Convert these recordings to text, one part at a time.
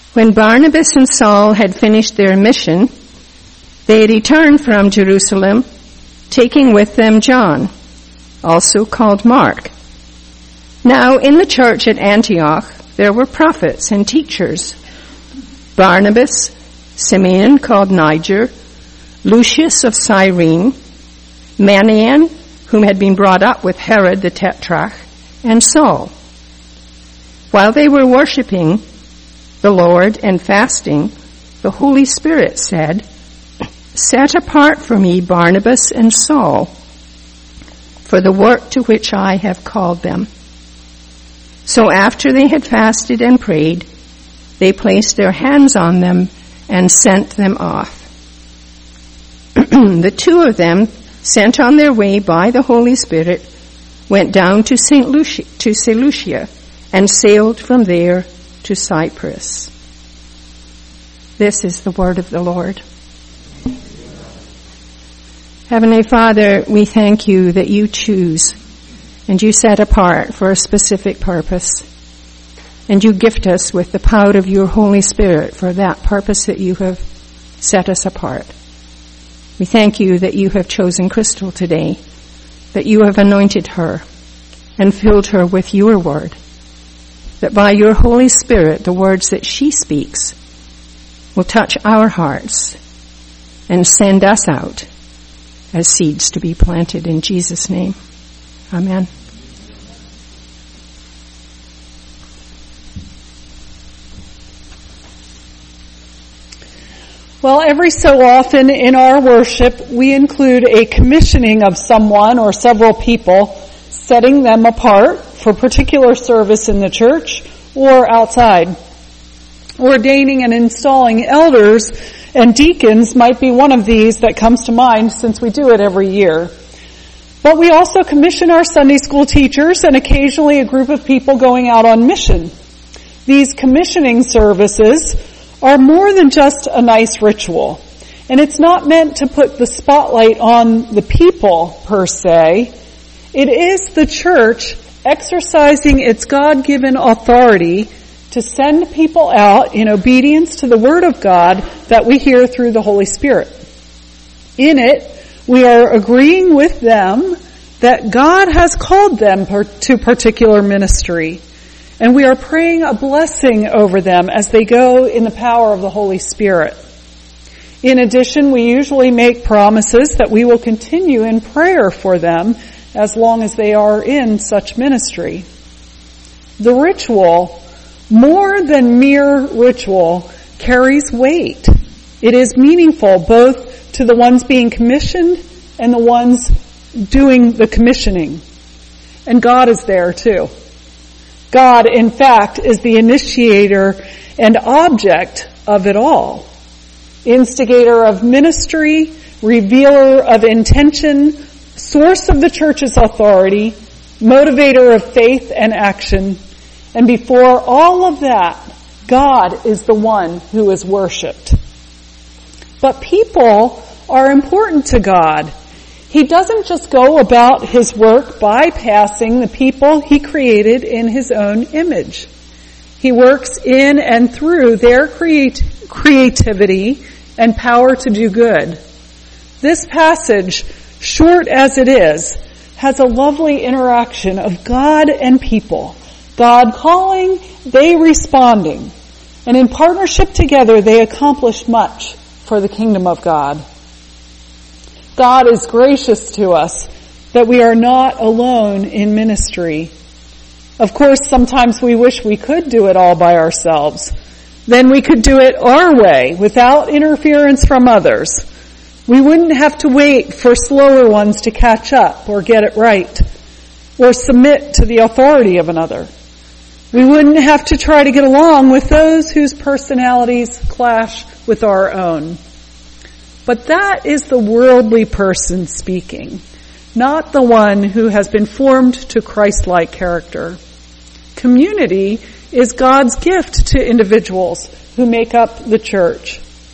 When Barnabas and Saul had finished their mission, they returned from Jerusalem, taking with them John, also called Mark. Now in the church at Antioch there were prophets and teachers: Barnabas, Simeon called Niger, Lucius of Cyrene, Manaen, whom had been brought up with Herod the Tetrarch, and Saul. While they were worshiping the Lord and fasting, the Holy Spirit said, "Set apart for me Barnabas and Saul for the work to which I have called them." So after they had fasted and prayed, they placed their hands on them and sent them off. The two of them, sent on their way by the Holy Spirit, went down to Seleucia and sailed from there to Cyprus. This is the word of the Lord. Heavenly Father, we thank you that you choose and you set apart for a specific purpose. And you gift us with the power of your Holy Spirit for that purpose that you have set us apart. We thank you that you have chosen Crystal today, that you have anointed her and filled her with your word, that by your Holy Spirit, the words that she speaks will touch our hearts and send us out as seeds to be planted in Jesus' name. Amen. Well, every so often in our worship, we include a commissioning of someone or several people, setting them apart for particular service in the church or outside. Ordaining and installing elders and deacons might be one of these that comes to mind, since we do it every year. But we also commission our Sunday school teachers and occasionally a group of people going out on mission. These commissioning services are more than just a nice ritual. And it's not meant to put the spotlight on the people per se. It is the church exercising its God-given authority to send people out in obedience to the Word of God that we hear through the Holy Spirit. In it, we are agreeing with them that God has called them to particular ministry. And we are praying a blessing over them as they go in the power of the Holy Spirit. In addition, we usually make promises that we will continue in prayer for them as long as they are in such ministry. The ritual, more than mere ritual, carries weight. It is meaningful both to the ones being commissioned and the ones doing the commissioning. And God is there too. God, in fact, is the initiator and object of it all. Instigator of ministry, revealer of intention, source of the church's authority, motivator of faith and action. And before all of that, God is the one who is worshipped. But people are important to God. He doesn't just go about his work bypassing the people he created in his own image. He works in and through their creativity and power to do good. This passage, short as it is, has a lovely interaction of God and people. God calling, they responding. And in partnership together, they accomplish much for the kingdom of God. God is gracious to us that we are not alone in ministry. Of course, sometimes we wish we could do it all by ourselves. Then we could do it our way, without interference from others. We wouldn't have to wait for slower ones to catch up or get it right, or submit to the authority of another. We wouldn't have to try to get along with those whose personalities clash with our own. But that is the worldly person speaking, not the one who has been formed to Christ-like character. Community is God's gift to individuals who make up the church.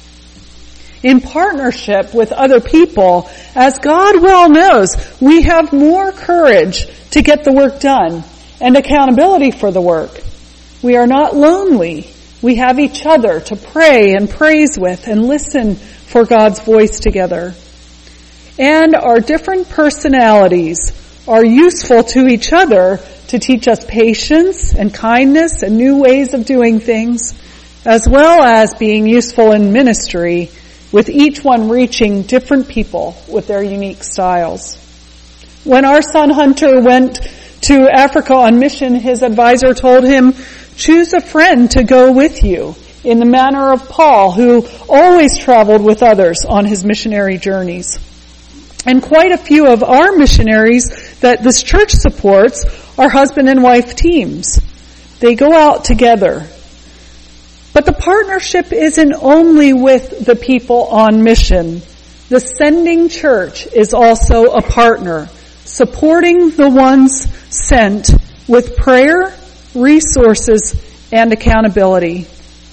In partnership with other people, as God well knows, we have more courage to get the work done and accountability for the work. We are not lonely, We have each other to pray and praise with and listen for God's voice together. And our different personalities are useful to each other to teach us patience and kindness and new ways of doing things, as well as being useful in ministry, with each one reaching different people with their unique styles. When our son Hunter went to Africa on mission, his advisor told him, "Choose a friend to go with you," in the manner of Paul, who always traveled with others on his missionary journeys. And quite a few of our missionaries that this church supports are husband and wife teams. They go out together. But the partnership isn't only with the people on mission. The sending church is also a partner, supporting the ones sent with prayer, resources, and accountability.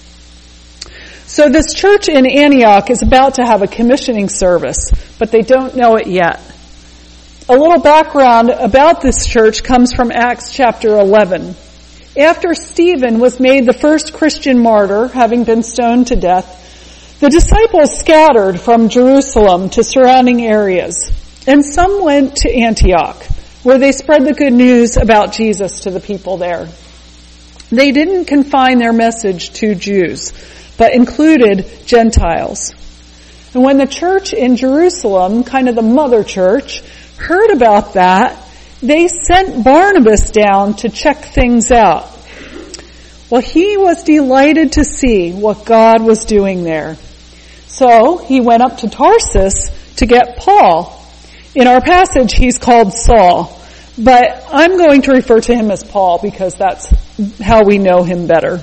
So this church in Antioch is about to have a commissioning service, but they don't know it yet. A little background about this church comes from Acts chapter 11. After Stephen was made the first Christian martyr, having been stoned to death, the disciples scattered from Jerusalem to surrounding areas, and some went to Antioch, where they spread the good news about Jesus to the people there. They didn't confine their message to Jews, but included Gentiles. And when the church in Jerusalem, kind of the mother church, heard about that, they sent Barnabas down to check things out. Well, he was delighted to see what God was doing there. So he went up to Tarsus to get Paul. In our passage, he's called Saul, but I'm going to refer to him as Paul because that's how we know him better.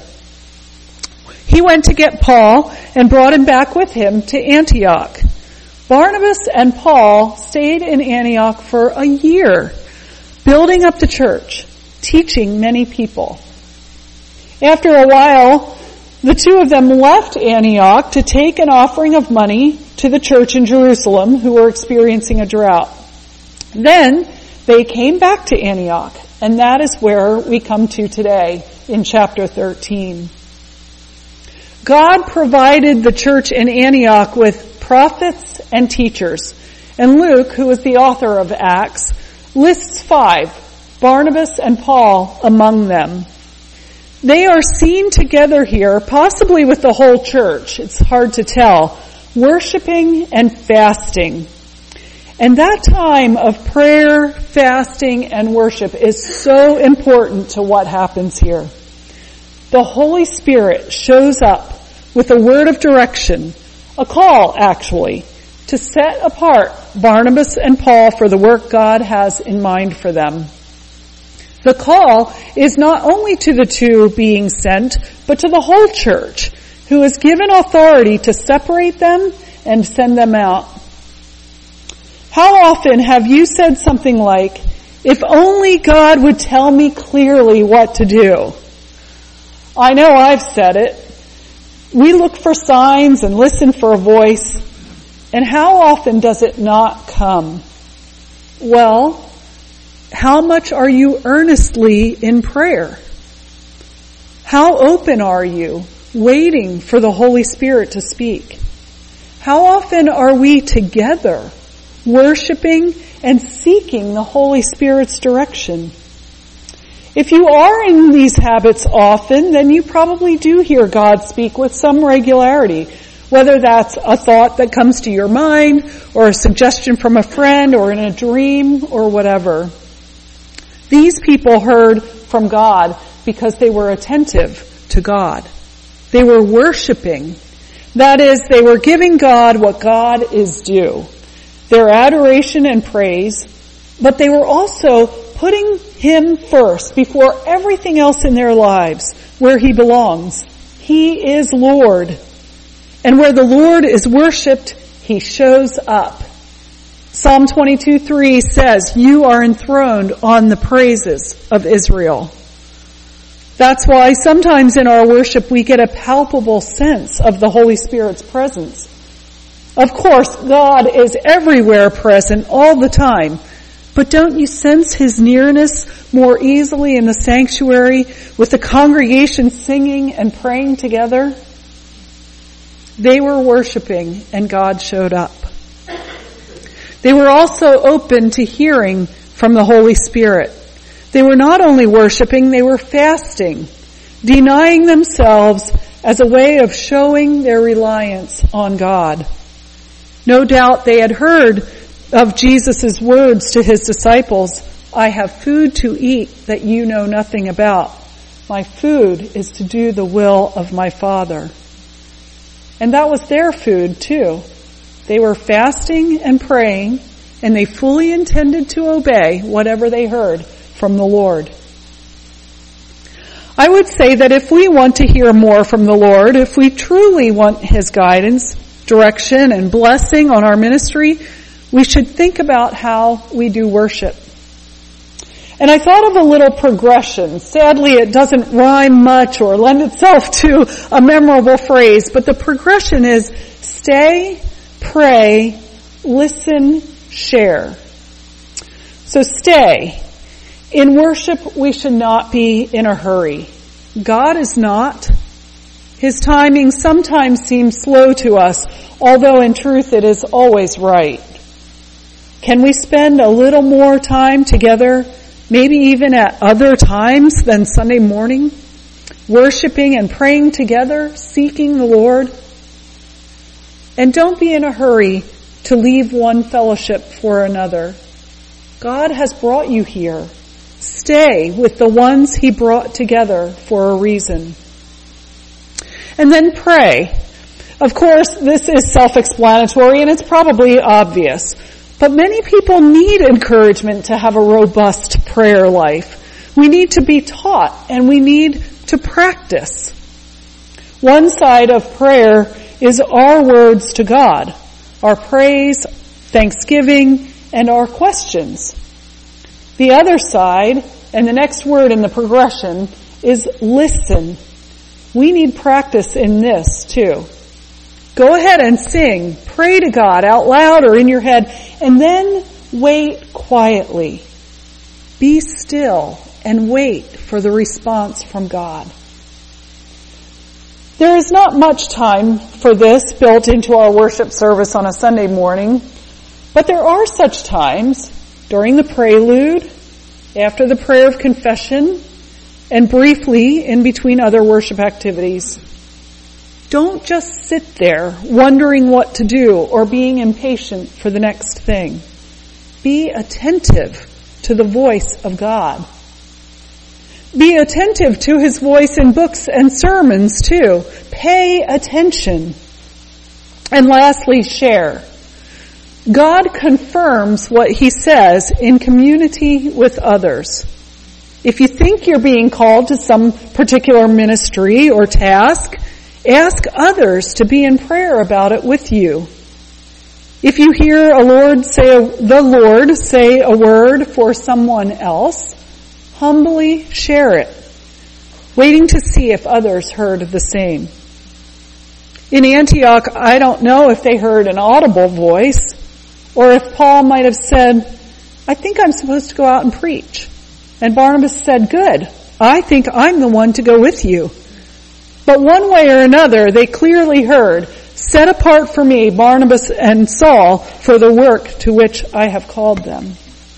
He went to get Paul and brought him back with him to Antioch. Barnabas and Paul stayed in Antioch for a year, building up the church, teaching many people. After a while, the two of them left Antioch to take an offering of money to the church in Jerusalem, who were experiencing a drought. Then they came back to Antioch, and that is where we come to today in chapter 13. God provided the church in Antioch with prophets and teachers, and Luke, who is the author of Acts, lists 5, Barnabas and Paul among them. They are seen together here, possibly with the whole church, it's hard to tell, worshiping and fasting. And that time of prayer, fasting, and worship is so important to what happens here. The Holy Spirit shows up with a word of direction, a call actually, to set apart Barnabas and Paul for the work God has in mind for them. The call is not only to the two being sent, but to the whole church, who is given authority to separate them and send them out. How often have you said something like, "If only God would tell me clearly what to do"? I know I've said it. We look for signs and listen for a voice. And how often does it not come? Well, how much are you earnestly in prayer? How open are you, waiting for the Holy Spirit to speak? How often are we together, worshiping and seeking the Holy Spirit's direction? If you are in these habits often, then you probably do hear God speak with some regularity, whether that's a thought that comes to your mind, or a suggestion from a friend, or in a dream, or whatever. These people heard from God because they were attentive to God. They were worshiping. That is, they were giving God what God is due, their adoration and praise, but they were also putting Him first before everything else in their lives, where He belongs. He is Lord. And where the Lord is worshipped, He shows up. Psalm 22:3 says, "You are enthroned on the praises of Israel." That's why sometimes in our worship we get a palpable sense of the Holy Spirit's presence. Of course, God is everywhere present all the time, But don't you sense his nearness more easily in the sanctuary with the congregation singing and praying together? They were worshiping and God showed up. They were also open to hearing from the Holy Spirit. They were not only worshiping, they were fasting, denying themselves as a way of showing their reliance on God. No doubt they had heard of Jesus' words to his disciples, "I have food to eat that you know nothing about. My food is to do the will of my Father." And that was their food too. They were fasting and praying, and they fully intended to obey whatever they heard from the Lord. I would say that if we want to hear more from the Lord, if we truly want his guidance, direction, and blessing on our ministry, we should think about how we do worship. And I thought of a little progression. Sadly, it doesn't rhyme much or lend itself to a memorable phrase, but the progression is stay, pray, listen, share. So stay. In worship, we should not be in a hurry. God is not. His timing sometimes seems slow to us, although in truth it is always right. Can we spend a little more time together, maybe even at other times than Sunday morning, worshiping and praying together, seeking the Lord? And don't be in a hurry to leave one fellowship for another. God has brought you here. Stay with the ones he brought together for a reason. And then pray. Of course, this is self-explanatory and it's probably obvious. But many people need encouragement to have a robust prayer life. We need to be taught and we need to practice. One side of prayer is our words to God, our praise, thanksgiving, and our questions. The other side, and the next word in the progression, is listen. We need practice in this too. Go ahead and sing. Pray to God out loud or in your head, and then wait quietly. Be still and wait for the response from God. There is not much time for this built into our worship service on a Sunday morning, but there are such times during the prelude, after the prayer of confession, and briefly in between other worship activities. Don't just sit there wondering what to do or being impatient for the next thing. Be attentive to the voice of God. Be attentive to his voice in books and sermons too. Pay attention. And lastly, share. God confirms what he says in community with others. If you think you're being called to some particular ministry or task, ask others to be in prayer about it with you. If you hear the Lord say a word for someone else, humbly share it, waiting to see if others heard the same. In Antioch, I don't know if they heard an audible voice, or if Paul might have said, "I think I'm supposed to go out and preach." And Barnabas said, "Good, I think I'm the one to go with you." But one way or another, they clearly heard, "Set apart for me Barnabas and Saul for the work to which I have called them."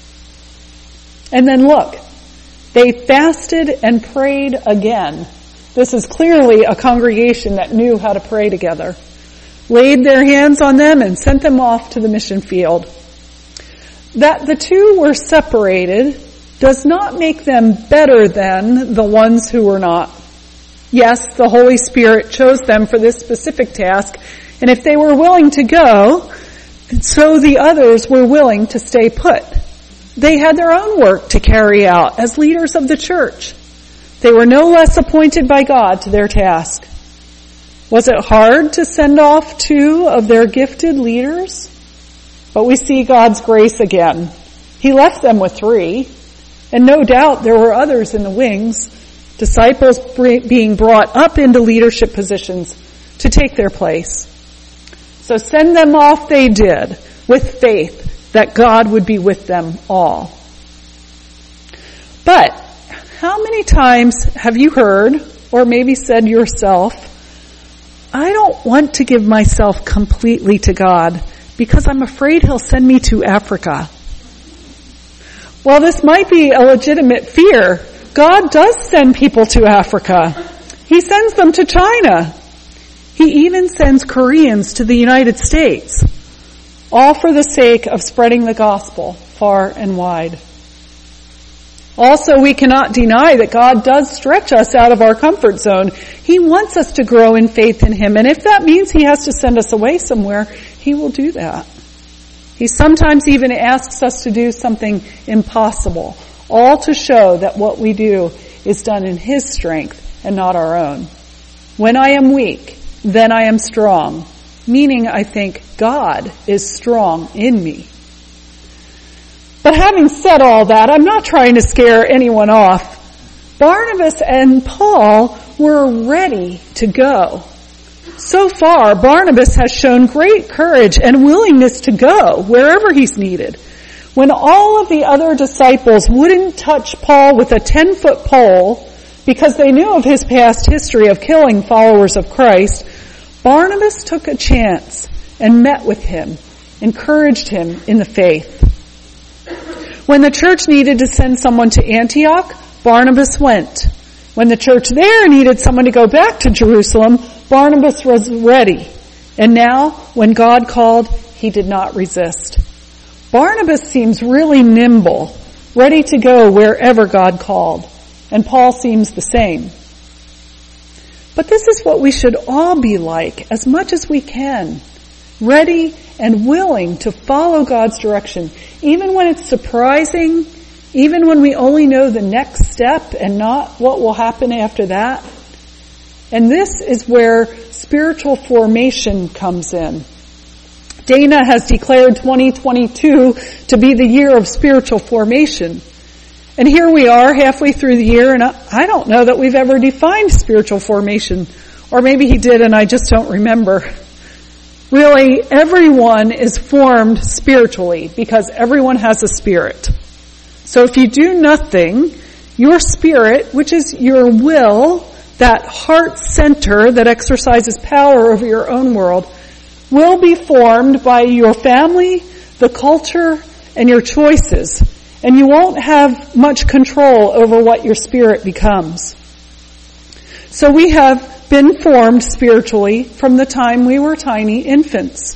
And then look, they fasted and prayed again. This is clearly a congregation that knew how to pray together. Laid their hands on them and sent them off to the mission field. That the two were separated does not make them better than the ones who were not. Yes, the Holy Spirit chose them for this specific task, and if they were willing to go, so the others were willing to stay put. They had their own work to carry out as leaders of the church. They were no less appointed by God to their task. Was it hard to send off 2 of their gifted leaders? But we see God's grace again. He left them with 3, and no doubt there were others in the wings, disciples being brought up into leadership positions to take their place. So send them off they did, with faith, that God would be with them all. But how many times have you heard, or maybe said yourself, I don't want to give myself completely to God because I'm afraid He'll send me to Africa? Well, this might be a legitimate fear. God does send people to Africa. He sends them to China. He even sends Koreans to the United States, all for the sake of spreading the gospel far and wide. Also, we cannot deny that God does stretch us out of our comfort zone. He wants us to grow in faith in Him, and if that means He has to send us away somewhere, He will do that. He sometimes even asks us to do something impossible, all to show that what we do is done in His strength and not our own. When I am weak, then I am strong, meaning I think God is strong in me. But having said all that, I'm not trying to scare anyone off. Barnabas and Paul were ready to go. So far, Barnabas has shown great courage and willingness to go wherever he's needed. When all of the other disciples wouldn't touch Paul with a 10-foot pole because they knew of his past history of killing followers of Christ, Barnabas took a chance and met with him, encouraged him in the faith. When the church needed to send someone to Antioch, Barnabas went. When the church there needed someone to go back to Jerusalem, Barnabas was ready. And now, when God called, he did not resist. Barnabas seems really nimble, ready to go wherever God called. And Paul seems the same. But this is what we should all be like as much as we can. Ready and willing to follow God's direction, even when it's surprising, even when we only know the next step and not what will happen after that. And this is where spiritual formation comes in. Dana has declared 2022 to be the year of spiritual formation. And here we are halfway through the year, and I don't know that we've ever defined spiritual formation. Or maybe he did and I just don't remember. Really, everyone is formed spiritually because everyone has a spirit. So if you do nothing, your spirit, which is your will, that heart center that exercises power over your own world, will be formed by your family, the culture, and your choices. And you won't have much control over what your spirit becomes. So we have been formed spiritually from the time we were tiny infants.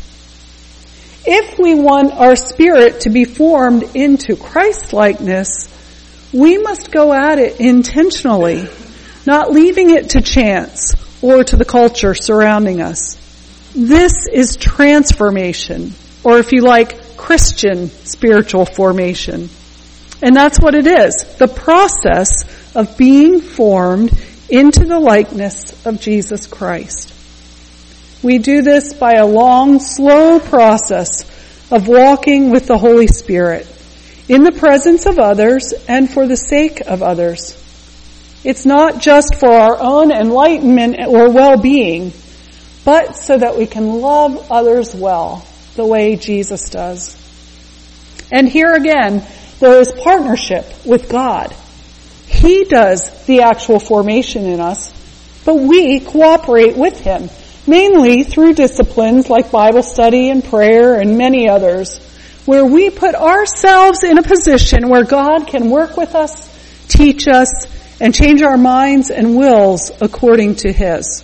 If we want our spirit to be formed into Christ-likeness, we must go at it intentionally, not leaving it to chance or to the culture surrounding us. This is transformation, or if you like, Christian spiritual formation. And that's what it is, the process of being formed into the likeness of Jesus Christ. We do this by a long, slow process of walking with the Holy Spirit in the presence of others and for the sake of others. It's not just for our own enlightenment or well-being, but so that we can love others well, the way Jesus does. And here again, there is partnership with God. He does the actual formation in us, but we cooperate with Him, mainly through disciplines like Bible study and prayer and many others, where we put ourselves in a position where God can work with us, teach us, and change our minds and wills according to His.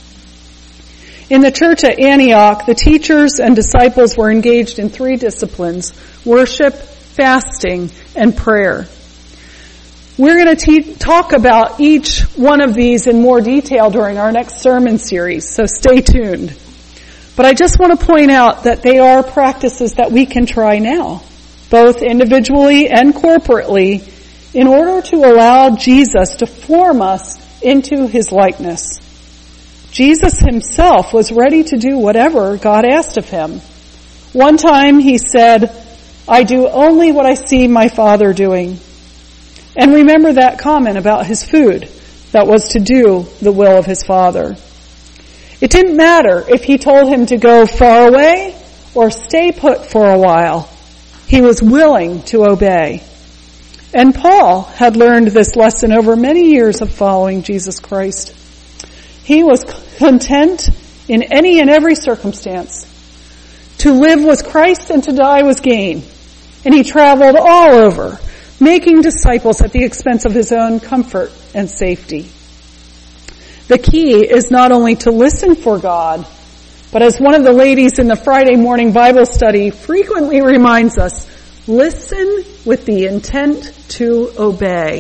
In the church at Antioch, the teachers and disciples were engaged in 3 disciplines: worship, fasting, and prayer. We're going to talk about each one of these in more detail during our next sermon series, so stay tuned. But I just want to point out that they are practices that we can try now, both individually and corporately, in order to allow Jesus to form us into His likeness. Jesus Himself was ready to do whatever God asked of Him. One time He said, "I do only what I see my Father doing." And remember that comment about His food, that was to do the will of His Father. It didn't matter if He told him to go far away or stay put for a while. He was willing to obey. And Paul had learned this lesson over many years of following Jesus Christ. He was content in any and every circumstance. To live was Christ and to die was gain. And he traveled all over, making disciples at the expense of his own comfort and safety. The key is not only to listen for God, but as one of the ladies in the Friday morning Bible study frequently reminds us, listen with the intent to obey.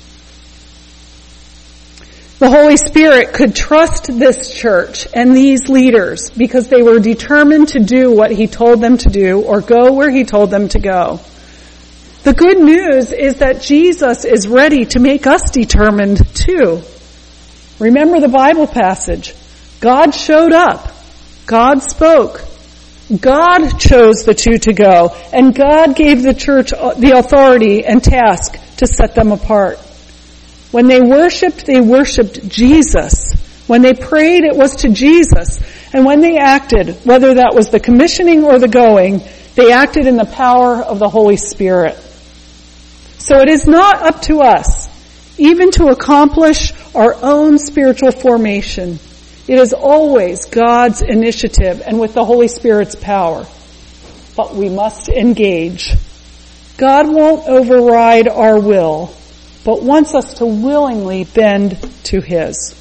The Holy Spirit could trust this church and these leaders because they were determined to do what he told them to do or go where he told them to go. The good news is that Jesus is ready to make us determined too. Remember the Bible passage. God showed up. God spoke. God chose the two to go. And God gave the church the authority and task to set them apart. When they worshiped Jesus. When they prayed, it was to Jesus. And when they acted, whether that was the commissioning or the going, they acted in the power of the Holy Spirit. So it is not up to us, even to accomplish our own spiritual formation. It is always God's initiative and with the Holy Spirit's power. But we must engage. God won't override our will, but wants us to willingly bend to His.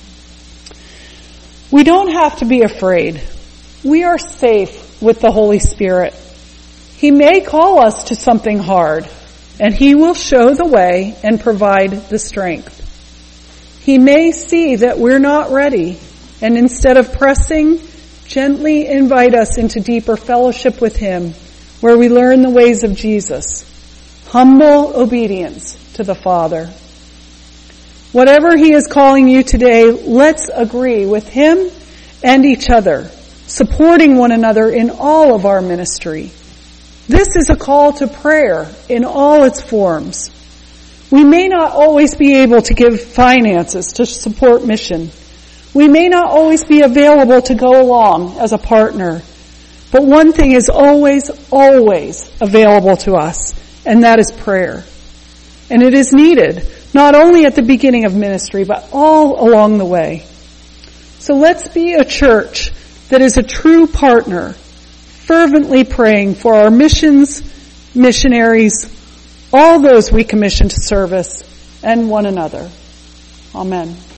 We don't have to be afraid. We are safe with the Holy Spirit. He may call us to something hard, and He will show the way and provide the strength. He may see that we're not ready, and instead of pressing, gently invite us into deeper fellowship with Him, where we learn the ways of Jesus. Humble obedience to the Father. Whatever He is calling you today, let's agree with Him and each other, supporting one another in all of our ministry. This is a call to prayer in all its forms. We may not always be able to give finances to support mission. We may not always be available to go along as a partner. But one thing is always, always available to us, and that is prayer. And it is needed, not only at the beginning of ministry, but all along the way. So let's be a church that is a true partner, fervently praying for our missions, missionaries, all those we commission to service, and one another. Amen.